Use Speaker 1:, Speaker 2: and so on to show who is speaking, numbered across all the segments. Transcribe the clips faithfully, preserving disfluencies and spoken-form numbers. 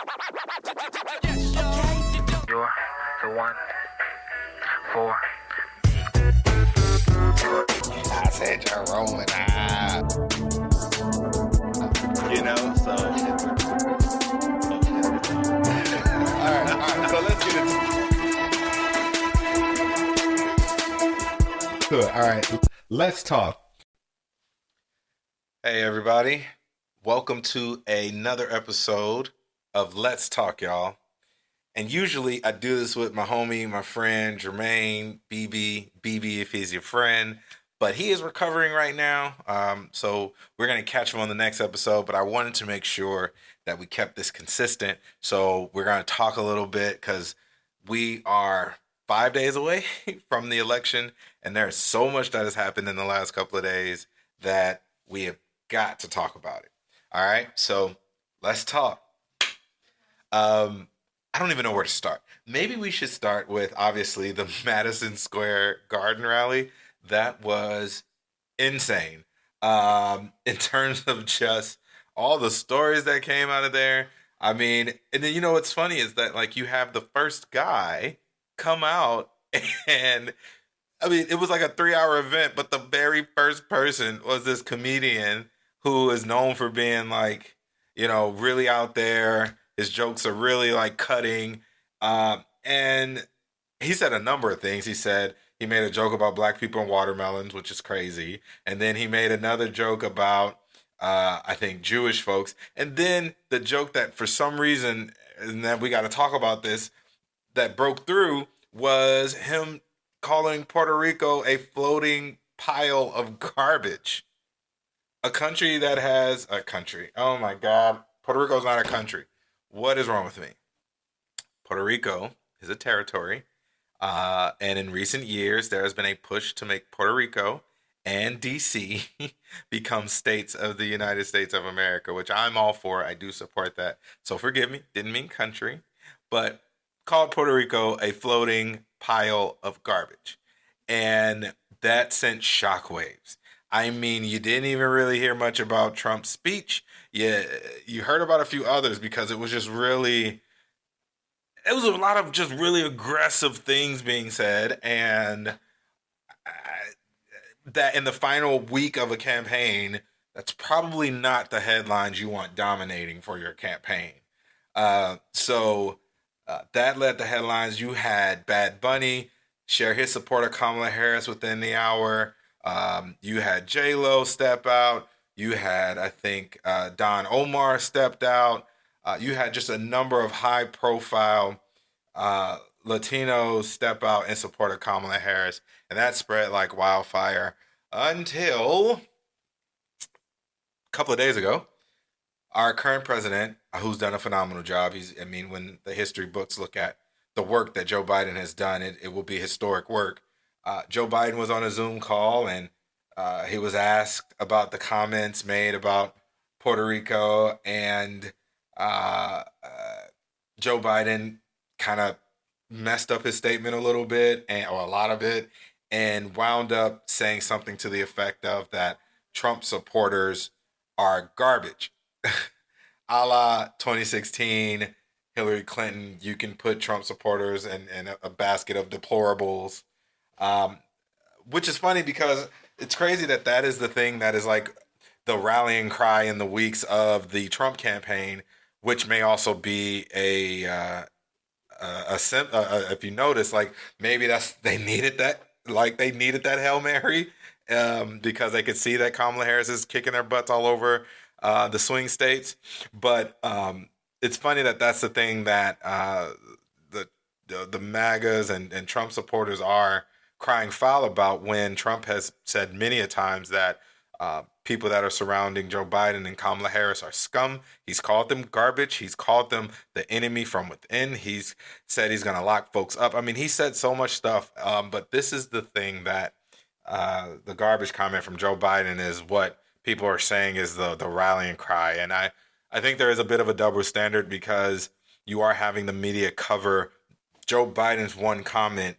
Speaker 1: You're the one for
Speaker 2: I said you're rolling out. You know, so. all right, all right, so let's get into it. All right, let's talk. Hey, everybody. Welcome to another episode of Let's Talk, y'all. And usually I do this with my homie, my friend, Jermaine, B B, B B if he's your friend. But he is recovering right now, um, so we're going to catch him on the next episode. But I wanted to make sure that we kept this consistent. So we're going to talk a little bit because we are five days away from the election. And there's so much that has happened in the last couple of days that we have got to talk about it. All right, so let's talk. Um, I don't even know where to start. Maybe we should start with, obviously, the Madison Square Garden rally. That was insane um, in terms of just all the stories that came out of there. I mean, and then, you know, what's funny is that, like, you have the first guy come out and, I mean, it was like a three-hour event, but the very first person was this comedian who is known for being, like, you know, really out there. His jokes are really, like, cutting. Um, and he said a number of things. He said he made a joke about black people and watermelons, which is crazy. And then he made another joke about, uh, I think, Jewish folks. And then the joke that for some reason, and then we got to talk about this, that broke through was him calling Puerto Rico a floating pile of garbage. A country that has a country. Oh my God. Puerto Rico is not a country. What is wrong with me? Puerto Rico is a territory. Uh, and in recent years, there has been a push to make Puerto Rico and D C become states of the United States of America, which I'm all for. I do support that. So forgive me, didn't mean country, but called Puerto Rico a floating pile of garbage. And that sent shockwaves. I mean, you didn't even really hear much about Trump's speech. Yeah, you heard about a few others because it was just really... It was a lot of just really aggressive things being said, and that in the final week of a campaign, that's probably not the headlines you want dominating for your campaign. Uh, so uh, that led the headlines. You had Bad Bunny share his support of Kamala Harris within the hour. Um, you had J-Lo step out. You had, I think, uh, Don Omar stepped out. Uh, you had just a number of high-profile uh, Latinos step out in support of Kamala Harris, and that spread like wildfire until a couple of days ago. Our current president, who's done a phenomenal job, he's, I mean, when the history books look at the work that Joe Biden has done, it, it will be historic work. Uh, Joe Biden was on a Zoom call, and uh, he was asked about the comments made about Puerto Rico, and uh, uh, Joe Biden kind of messed up his statement a little bit, and or a lot of it, and wound up saying something to the effect of that Trump supporters are garbage. A la twenty sixteen, Hillary Clinton, you can put Trump supporters in, in a, a basket of deplorables, um, which is funny because it's crazy that that is the thing that is like the rallying cry in the weeks of the Trump campaign, which may also be a, uh, a, a, a, a if you notice, like maybe that's, they needed that, like they needed that Hail Mary um, because they could see that Kamala Harris is kicking their butts all over uh, the swing states. But um, it's funny that that's the thing that uh, the, the, the MAGAs and, and Trump supporters are crying foul about, when Trump has said many a times that uh, people that are surrounding Joe Biden and Kamala Harris are scum. He's called them garbage. He's called them the enemy from within. He's said he's going to lock folks up. I mean, he said so much stuff, um, but this is the thing that uh, the garbage comment from Joe Biden is what people are saying is the, the rallying cry. And I, I think there is a bit of a double standard because you are having the media cover Joe Biden's one comment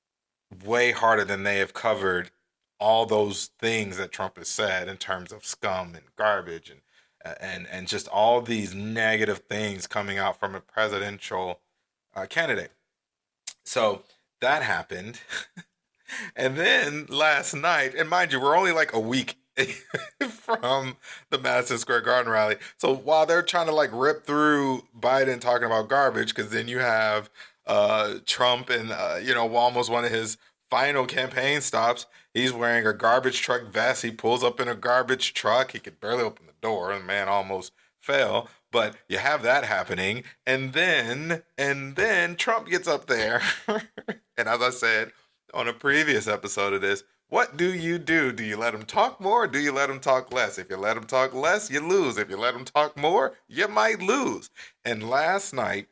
Speaker 2: way harder than they have covered all those things that Trump has said in terms of scum and garbage and uh, and and just all these negative things coming out from a presidential uh, candidate. So that happened. And then last night, and mind you, we're only like a week from the Madison Square Garden rally. So while they're trying to like rip through Biden talking about garbage, because then you have uh, Trump and, uh, you know, almost one of his final campaign stops. He's wearing a garbage truck vest. He pulls up in a garbage truck. He could barely open the door, and the man almost fell. But you have that happening. And then, and then Trump gets up there. And as I said, on a previous episode of this, what do you do? Do you let them talk more or do you let them talk less? If you let them talk less, you lose. If you let them talk more, you might lose. And last night,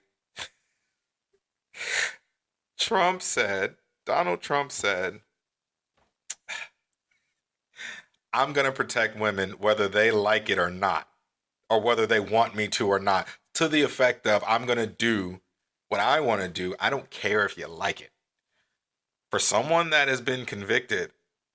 Speaker 2: Trump said, Donald Trump said, I'm going to protect women whether they like it or not, or whether they want me to or not, to the effect of I'm going to do what I want to do. I don't care if you like it. For someone that has been convicted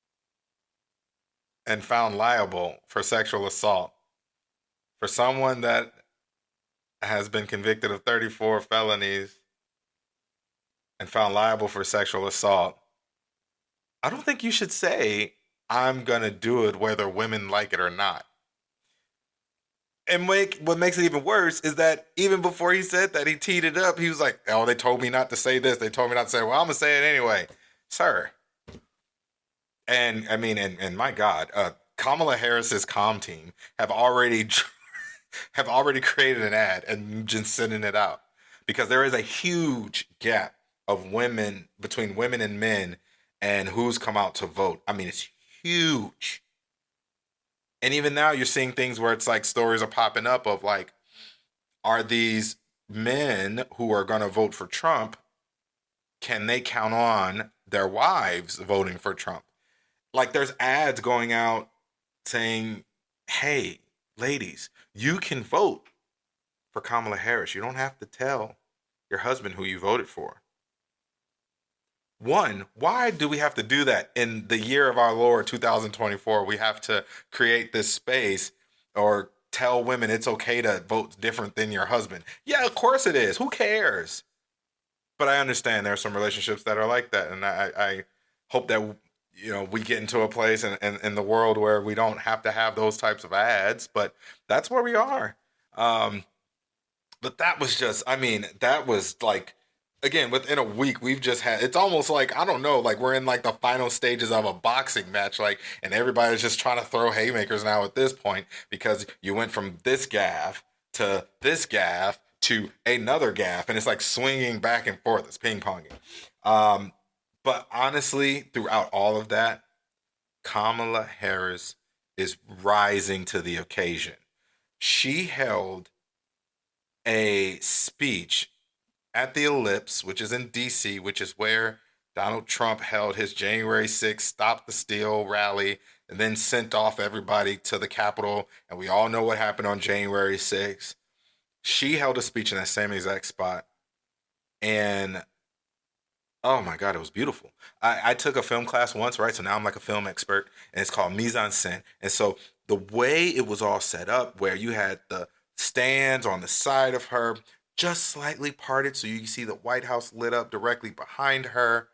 Speaker 2: and found liable for sexual assault, for someone that has been convicted of thirty-four felonies and found liable for sexual assault, I don't think you should say, I'm going to do it whether women like it or not. And make, what makes it even worse is that even before he said that, he teed it up. He was like, oh, they told me not to say this. They told me not to say it. Well, I'm going to say it anyway. Sir. And I mean, and, and my God, uh, Kamala Harris's comm team have already have already created an ad and just sending it out, because there is a huge gap of women between women and men and who's come out to vote. I mean, it's huge. And even now you're seeing things where it's like stories are popping up of like, are these men who are going to vote for Trump, can they count on their wives voting for Trump? Like there's ads going out saying, hey, ladies, you can vote for Kamala Harris. You don't have to tell your husband who you voted for. One, why do we have to do that in the year of our Lord two thousand twenty-four? We have to create this space or tell women it's okay to vote different than your husband. Yeah, of course it is. Who cares? But I understand there are some relationships that are like that. And I, I hope that, you know, we get into a place in, in, in the world where we don't have to have those types of ads. But that's where we are. Um, but that was just, I mean, that was like, again, within a week, we've just had, it's almost like, I don't know, like we're in like the final stages of a boxing match, like, and everybody's just trying to throw haymakers now at this point, because you went from this gaff to this gaff to another gaff, and it's like swinging back and forth. It's ping-ponging. Um, but honestly, throughout all of that, Kamala Harris is rising to the occasion. She held a speech at the Ellipse, which is in D C, which is where Donald Trump held his January sixth Stop the Steal rally and then sent off everybody to the Capitol. And we all know what happened on January sixth. She held a speech in that same exact spot. And oh my God, it was beautiful. I, I took a film class once, right? So now I'm like a film expert, and it's called mise en scène. And so the way it was all set up, where you had the stands on the side of her, just slightly parted so you can see the White House lit up directly behind her.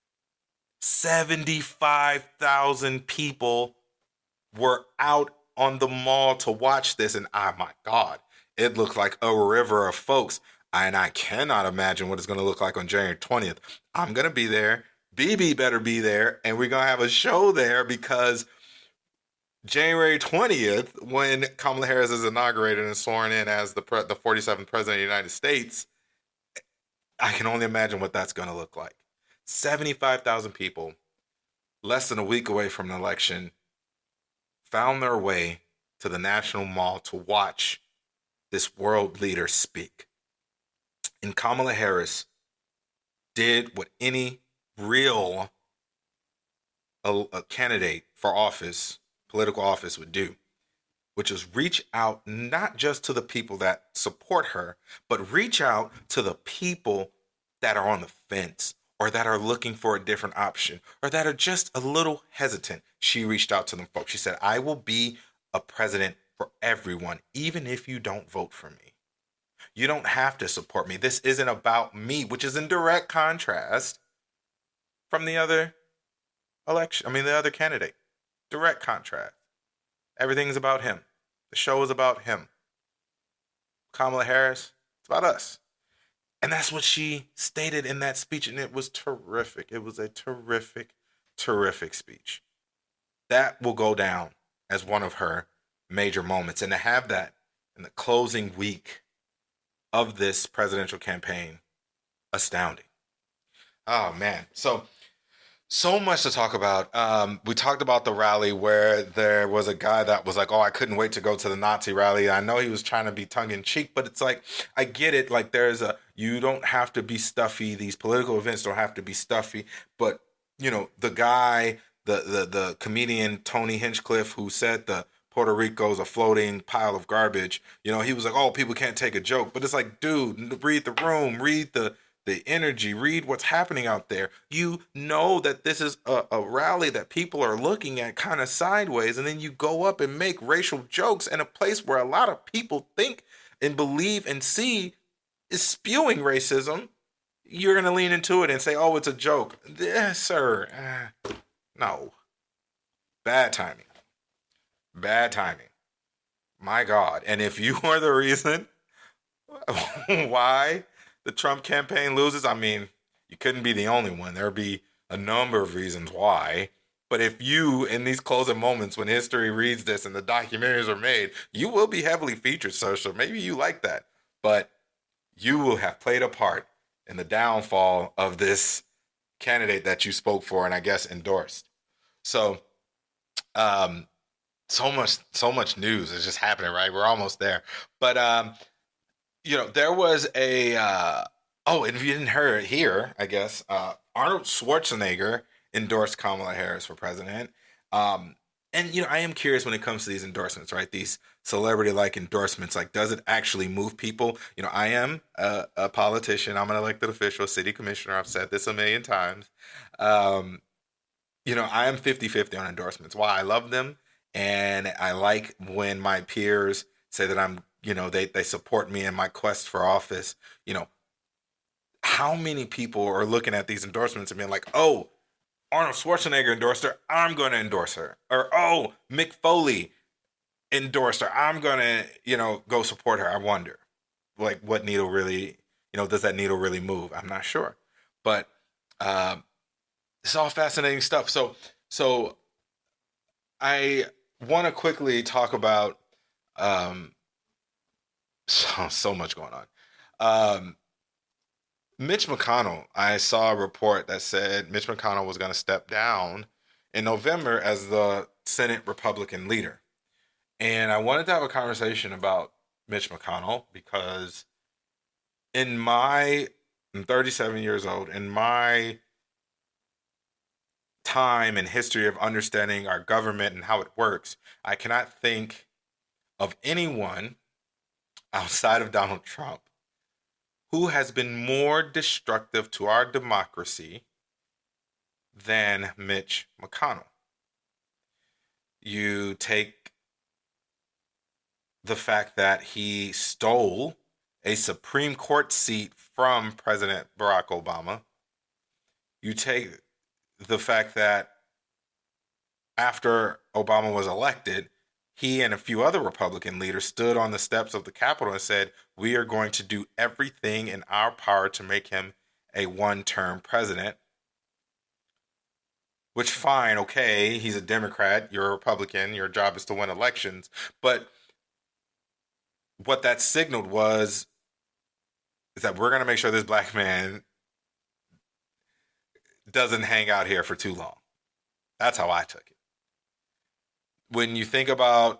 Speaker 2: seventy-five thousand people were out on the mall to watch this. And oh my God, it looked like a river of folks. And I cannot imagine what it's going to look like on January twentieth. I'm going to be there. B B better be there. And we're going to have a show there, because January twentieth, when Kamala Harris is inaugurated and sworn in as the pre- the forty-seventh president of the United States, I can only imagine what that's going to look like. seventy-five thousand people, less than a week away from an election, found their way to the National Mall to watch this world leader speak. And Kamala Harris did what any real a, a candidate for office, political office, would do, which is reach out not just to the people that support her, but reach out to the people that are on the fence, or that are looking for a different option, or that are just a little hesitant. She reached out to them folks. She said, I will be a president for everyone, even if you don't vote for me. You don't have to support me. This isn't about me, which is in direct contrast from the other election. I mean, the other candidate. Direct contrast. Everything's about him. The show is about him. Kamala Harris, it's about us. And that's what she stated in that speech, and it was terrific. It was a terrific, terrific speech. That will go down as one of her major moments. And to have that in the closing week of this presidential campaign, astounding. Oh, man. So, so much to talk about. Um, we talked about the rally where there was a guy that was like, oh, I couldn't wait to go to the Nazi rally. I know he was trying to be tongue in cheek, but it's like, I get it. Like there's a, you don't have to be stuffy. These political events don't have to be stuffy. But, you know, the guy, the, the, the comedian Tony Hinchcliffe, who said the Puerto Rico's a floating pile of garbage, you know, he was like, oh, people can't take a joke. But it's like, dude, read the room, read the, the energy, read what's happening out there. You know that this is a, a rally that people are looking at kind of sideways, and then you go up and make racial jokes in a place where a lot of people think and believe and see is spewing racism. You're going to lean into it and say, oh, it's a joke. Yes, sir. Uh, no. Bad timing. Bad timing. My God. And if you are the reason why the Trump campaign loses, I mean, you couldn't be the only one. There'd be a number of reasons why. But if you, in these closing moments when history reads this and the documentaries are made, you will be heavily featured, sir. So maybe you like that. But you will have played a part in the downfall of this candidate that you spoke for and I guess endorsed. So, um, so much, so much news is just happening, right? We're almost there. But, um, you know, there was a, uh, oh, and if you didn't hear it here, I guess, uh, Arnold Schwarzenegger endorsed Kamala Harris for president. Um, and, you know, I am curious when it comes to these endorsements, right? These celebrity-like endorsements, like, does it actually move people? You know, I am a, a politician. I'm an elected official, city commissioner. I've said this a million times. Um, you know, I am fifty-fifty on endorsements. Why? I love them. And I like when my peers say that I'm, you know, they, they support me in my quest for office. You know, how many people are looking at these endorsements and being like, oh, Arnold Schwarzenegger endorsed her, I'm going to endorse her. Or, oh, Mick Foley endorsed her, I'm going to, you know, go support her. I wonder, like, what needle really, you know, does that needle really move? I'm not sure. But uh, it's all fascinating stuff. So, so I want to quickly talk about um, so, so much going on. Um, Mitch McConnell, I saw a report that said Mitch McConnell was going to step down in November as the Senate Republican leader. And I wanted to have a conversation about Mitch McConnell because in my, I'm thirty-seven years old, in my time and history of understanding our government and how it works, I cannot think of anyone outside of Donald Trump who has been more destructive to our democracy than Mitch McConnell. You take the fact that he stole a Supreme Court seat from President Barack Obama. You take the fact that after Obama was elected, he and a few other Republican leaders stood on the steps of the Capitol and said, we are going to do everything in our power to make him a one-term president. Which, fine, okay, he's a Democrat, you're a Republican, your job is to win elections. But what that signaled was is that we're going to make sure this black man doesn't hang out here for too long. That's how I took it. When you think about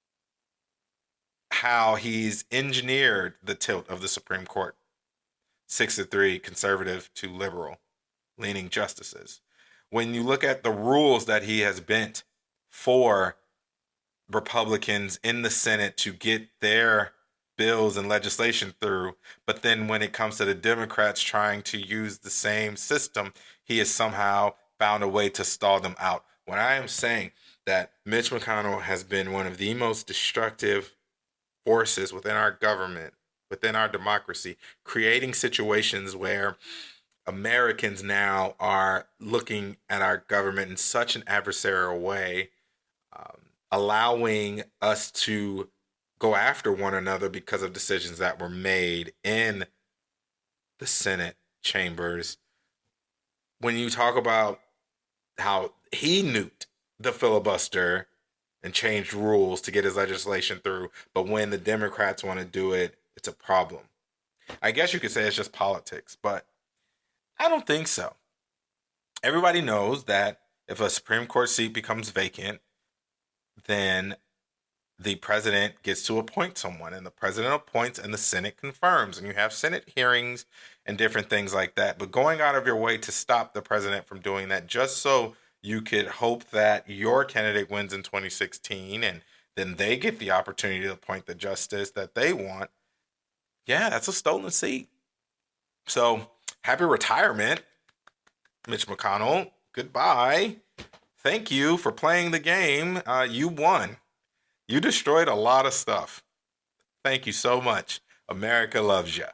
Speaker 2: how he's engineered the tilt of the Supreme Court, six to three conservative to liberal leaning justices. When you look at the rules that he has bent for Republicans in the Senate to get their bills and legislation through, but then when it comes to the Democrats trying to use the same system, he has somehow found a way to stall them out. When I am saying that Mitch McConnell has been one of the most destructive forces within our government, within our democracy, creating situations where Americans now are looking at our government in such an adversarial way, um, allowing us to go after one another because of decisions that were made in the Senate chambers. When you talk about how he nuked the filibuster and changed rules to get his legislation through, but when the Democrats want to do it, it's a problem. I guess you could say it's just politics, but I don't think so. Everybody knows that if a Supreme Court seat becomes vacant, then the president gets to appoint someone, and the president appoints and the Senate confirms, and you have Senate hearings and different things like that. But going out of your way to stop the president from doing that just so you could hope that your candidate wins in twenty sixteen and then they get the opportunity to appoint the justice that they want, yeah, that's a stolen seat. So happy retirement, Mitch McConnell. Goodbye. Thank you for playing the game. Uh, you won. You destroyed a lot of stuff. Thank you so much. America loves you.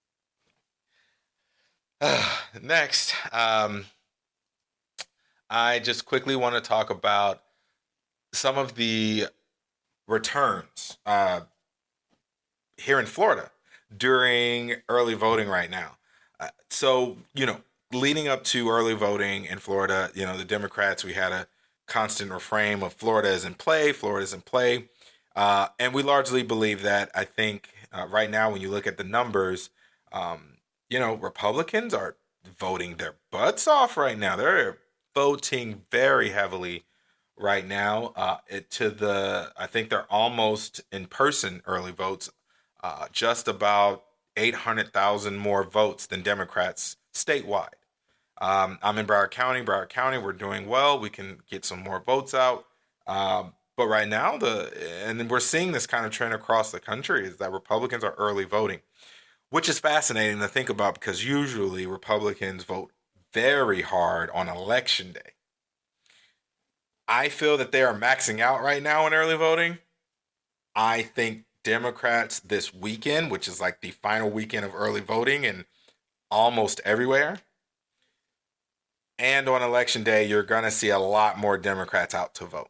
Speaker 2: Uh, next, um, I just quickly want to talk about some of the returns uh, here in Florida during early voting right now. Uh, so, you know, leading up to early voting in Florida, you know, the Democrats, we had a constant refrain of Florida is in play, Florida is in play. Uh, and we largely believe that. I think uh, right now, when you look at the numbers, um, you know, Republicans are voting their butts off right now. They're voting very heavily right now. Uh, it, to the, I think they're almost in person early votes, uh, just about eight hundred thousand more votes than Democrats statewide. Um, I'm in Broward County. Broward County, we're doing well. We can get some more votes out. Um, but right now, the and we're seeing this kind of trend across the country is that Republicans are early voting, which is fascinating to think about because usually Republicans vote very hard on election day. I feel that they are maxing out right now in early voting. I think Democrats this weekend, which is like the final weekend of early voting and almost everywhere, and on election day, you're going to see a lot more Democrats out to vote.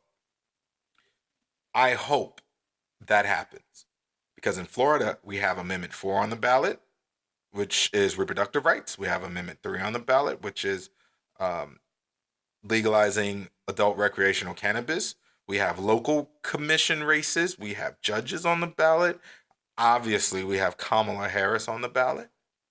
Speaker 2: I hope that happens because in Florida, we have Amendment four on the ballot, which is reproductive rights. We have Amendment three on the ballot, which is um, legalizing adult recreational cannabis. We have local commission races. We have judges on the ballot. Obviously, we have Kamala Harris on the ballot.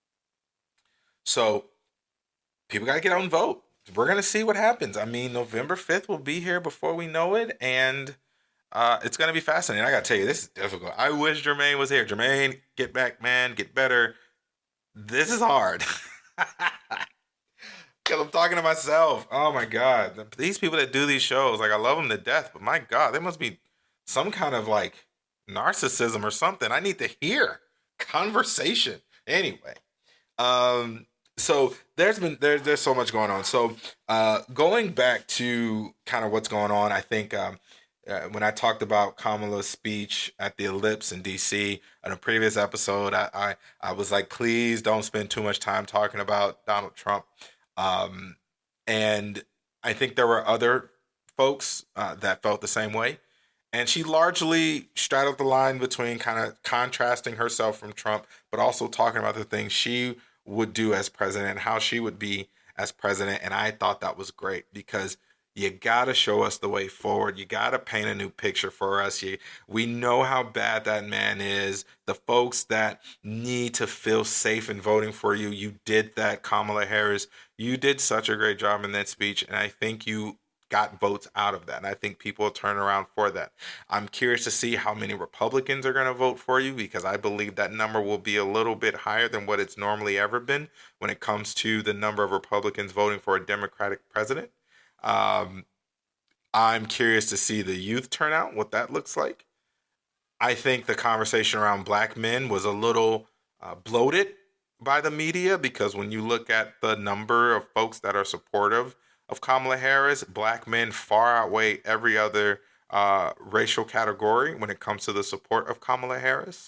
Speaker 2: So people got to get out and vote. We're going to see what happens. I mean, November fifth will be here before we know it, and uh, it's going to be fascinating. I got to tell you, this is difficult. I wish Jermaine was here. Jermaine, get back, man. Get better. This is hard. Because I'm talking to myself. Oh, my God. These people that do these shows, like, I love them to death, but my God, there must be some kind of, like, narcissism or something. I need to hear conversation. Anyway, um... So there's been there's there's so much going on. So uh, going back to kind of what's going on, I think um, uh, when I talked about Kamala's speech at the Ellipse in D C in a previous episode, I, I I was like, please don't spend too much time talking about Donald Trump. Um, and I think there were other folks uh, that felt the same way. And she largely straddled the line between kind of contrasting herself from Trump, but also talking about the things she would do as president, how she would be as president. And I thought that was great because you got to show us the way forward. You got to paint a new picture for us. You, we know how bad that man is. The folks that need to feel safe in voting for you, you did that, Kamala Harris. You did such a great job in that speech. And I think you got votes out of that. And I think people will turn around for that. I'm curious to see how many Republicans are going to vote for you because I believe that number will be a little bit higher than what it's normally ever been when it comes to the number of Republicans voting for a Democratic president. Um, I'm curious to see the youth turnout, what that looks like. I think the conversation around black men was a little uh, bloated by the media because when you look at the number of folks that are supportive of Kamala Harris. Black men far outweigh every other uh, racial category when it comes to the support of Kamala Harris.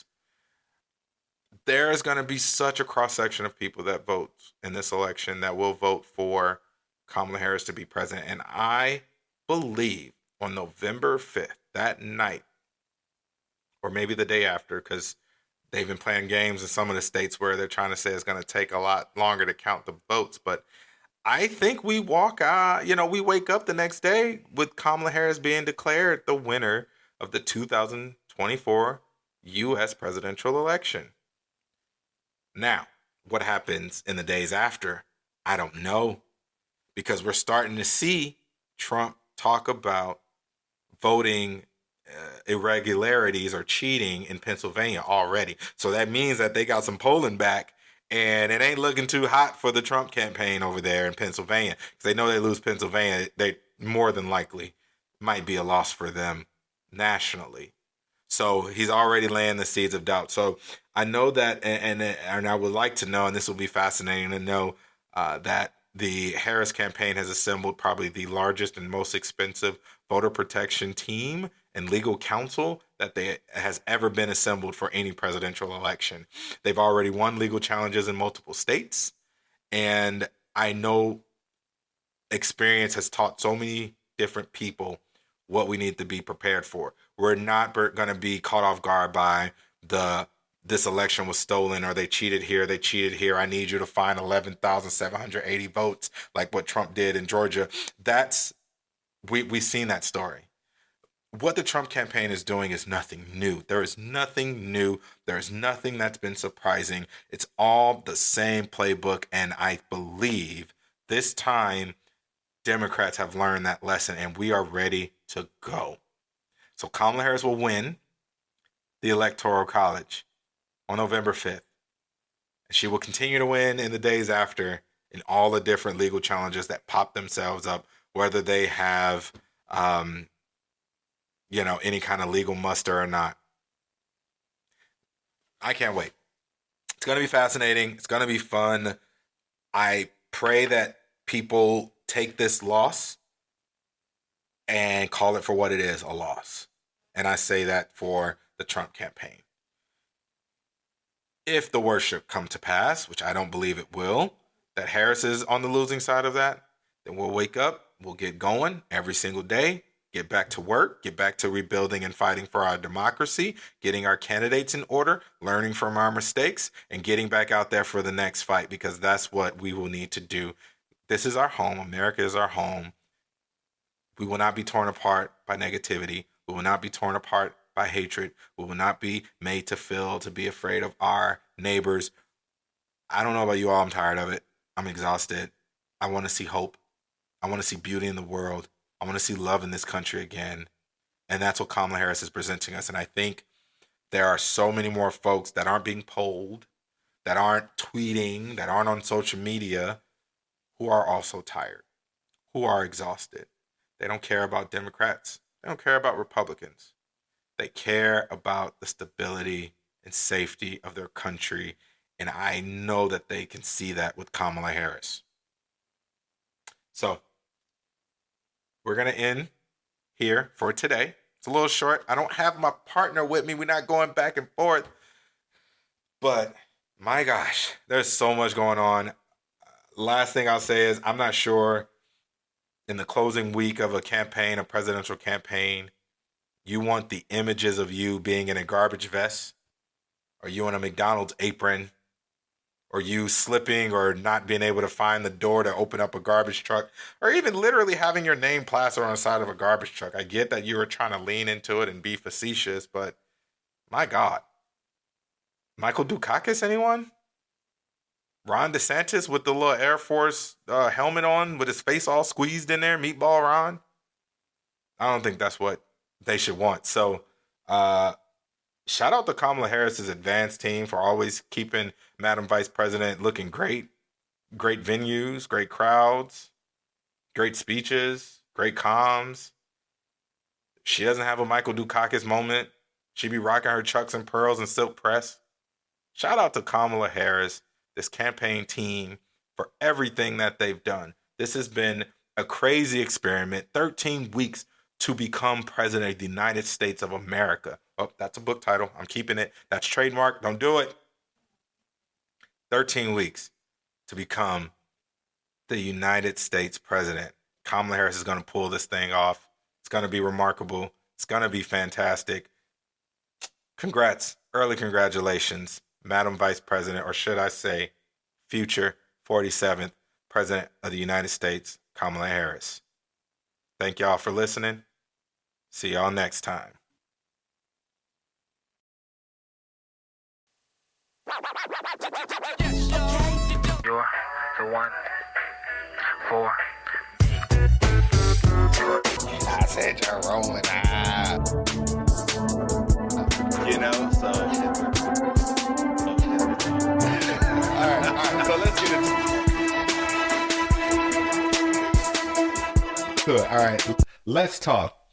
Speaker 2: There is going to be such a cross section of people that vote in this election that will vote for Kamala Harris to be president. And I believe on November fifth, that night, or maybe the day after, because they've been playing games in some of the states where they're trying to say it's going to take a lot longer to count the votes. But I think we walk, uh, you know, we wake up the next day with Kamala Harris being declared the winner of the two thousand twenty-four U S presidential election. Now, what happens in the days after? I don't know, because we're starting to see Trump talk about voting uh, irregularities or cheating in Pennsylvania already. So that means that they got some polling back, and it ain't looking too hot for the Trump campaign over there in Pennsylvania, because they know they lose Pennsylvania, they more than likely might be a loss for them nationally. So he's already laying the seeds of doubt. So I know that, and and, and I would like to know, and this will be fascinating to know, uh, that the Harris campaign has assembled probably the largest and most expensive voter protection team and legal counsel that they has ever been assembled for any presidential election. They've already won legal challenges in multiple states, and I know experience has taught so many different people what we need to be prepared for. We're not going to be caught off guard by the this election was stolen, or they cheated here, they cheated here. I need you to find eleven thousand seven hundred eighty votes like what Trump did in Georgia. That's we we've seen that story. What the Trump campaign is doing is nothing new. There is nothing new. There is nothing that's been surprising. It's all the same playbook, and I believe this time Democrats have learned that lesson, and we are ready to go. So Kamala Harris will win the Electoral College on November fifth. And she will continue to win in the days after in all the different legal challenges that pop themselves up, whether they have, um, you know, any kind of legal muster or not. I can't wait. It's going to be fascinating. It's going to be fun. I pray that people take this loss and call it for what it is, a loss. And I say that for the Trump campaign. If the worst should come to pass, which I don't believe it will, that Harris is on the losing side of that, then we'll wake up, we'll get going every single day, get back to work, get back to rebuilding and fighting for our democracy, getting our candidates in order, learning from our mistakes, and getting back out there for the next fight, because that's what we will need to do. This is our home. America is our home. We will not be torn apart by negativity. We will not be torn apart by hatred. We will not be made to feel, to be afraid of our neighbors. I don't know about you all. I'm tired of it. I'm exhausted. I want to see hope. I want to see beauty in the world. I want to see love in this country again. And that's what Kamala Harris is presenting us. And I think there are so many more folks that aren't being polled, that aren't tweeting, that aren't on social media, who are also tired, who are exhausted. They don't care about Democrats. They don't care about Republicans. They care about the stability and safety of their country. And I know that they can see that with Kamala Harris. So we're going to end here for today. It's a little short. I don't have my partner with me. We're not going back and forth. But my gosh, there's so much going on. Last thing I'll say is I'm not sure in the closing week of a campaign, a presidential campaign, you want the images of you being in a garbage vest, or you in a McDonald's apron, or you slipping or not being able to find the door to open up a garbage truck, or even literally having your name plastered on the side of a garbage truck. I get that you were trying to lean into it and be facetious, but my God. Michael Dukakis, anyone? Ron DeSantis with the little Air Force uh, helmet on with his face all squeezed in there, Meatball Ron? I don't think that's what they should want. So uh, shout out to Kamala Harris's advance team for always keeping Madam Vice President looking great. Great venues, great crowds, great speeches, great comms. She doesn't have a Michael Dukakis moment. She be rocking her chucks and pearls and silk press. Shout out to Kamala Harris, this campaign team, for everything that they've done. This has been a crazy experiment, thirteen weeks to become president of the United States of America. Oh, that's a book title. I'm keeping it. That's trademark. Don't do it. thirteen weeks to become the United States president. Kamala Harris is going to pull this thing off. It's going to be remarkable. It's going to be fantastic. Congrats. Early congratulations, Madam Vice President, or should I say future forty-seventh President of the United States, Kamala Harris. Thank y'all for listening. See y'all next time.
Speaker 1: You're the one for
Speaker 2: I said you're rolling out. You know, so. all right, all right, so let's get into it. Good, all right, let's talk.